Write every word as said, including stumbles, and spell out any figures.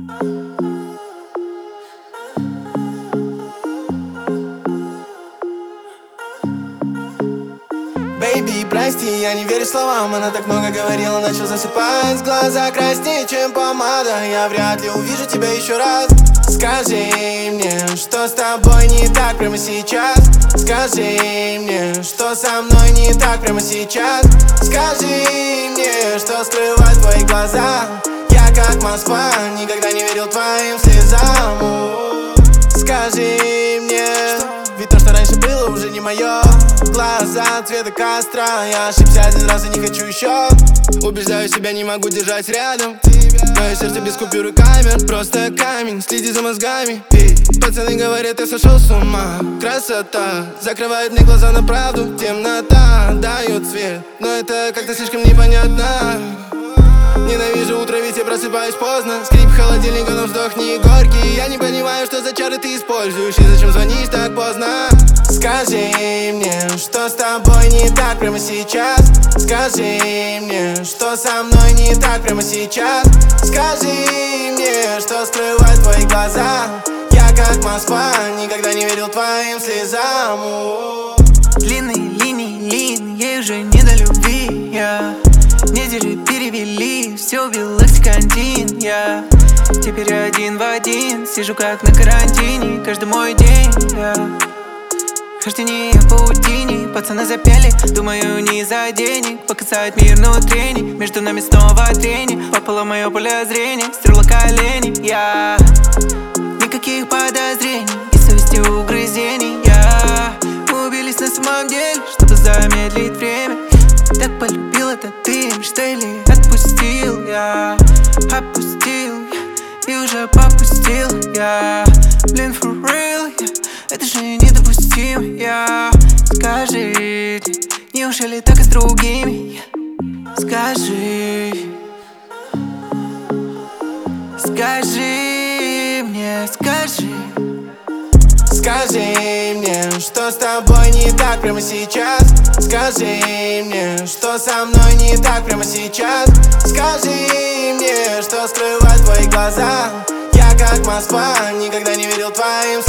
Бэйби, прости, я не верю словам. Она так много говорила, начал засыпать. Глаза краснее, чем помада. Я вряд ли увижу тебя еще раз. Скажи мне, что с тобой не так прямо сейчас. Скажи мне, что со мной не так прямо сейчас. Скажи мне, что скрывают твои глаза. Я как Москва, никогда не верил твоим слезам. Скажи мне, ведь то, что раньше было, уже не мое. Глаза цвета костра. Я ошибся один раз и не хочу еще. Убеждаю себя, не могу держать рядом мое сердце без купюр и камер. Просто камень, следи за мозгами. Эй, пацаны говорят, я сошел с ума. Красота закрывает мне глаза на правду. Темнота дает свет, но это как-то слишком непонятно. Ненавижу утро, ведь я просыпаюсь поздно. Скрип холодильника, но вздох не горький. Я не понимаю, что за чары ты используешь и зачем звонишь так поздно. Скажи мне, что с тобой не так прямо сейчас. Скажи мне, что со мной не так прямо сейчас. Скажи мне, что скрывают твои глаза. Я как Москва, никогда не верил твоим слезам. Длинные линии, лин, ей уже не до любви. Я недели перевели, все убил оксикантин. Я теперь один в один, сижу как на карантине. Каждый мой день я хождение по паутине. Пацаны запели, думаю, не за денег. Показать мир внутренний, между нами снова трение. Попало мое поле зрения, стерла колени. Я никаких подозрений и совести угрызений. Я мы убились на самом деле, чтобы замедлить время. Так полюбил это ты, что или отпустил. Я опустил и уже попустил. Я блин, for real, yeah. Это же недопустимо. Я скажи, неужели так и с другими? Скажи, скажи мне, скажи. Скажи мне, что с тобой не так прямо сейчас. Скажи мне, что со мной не так прямо сейчас. Скажи мне, что скрывают твои глаза. Я как Москва, никогда не верил твоим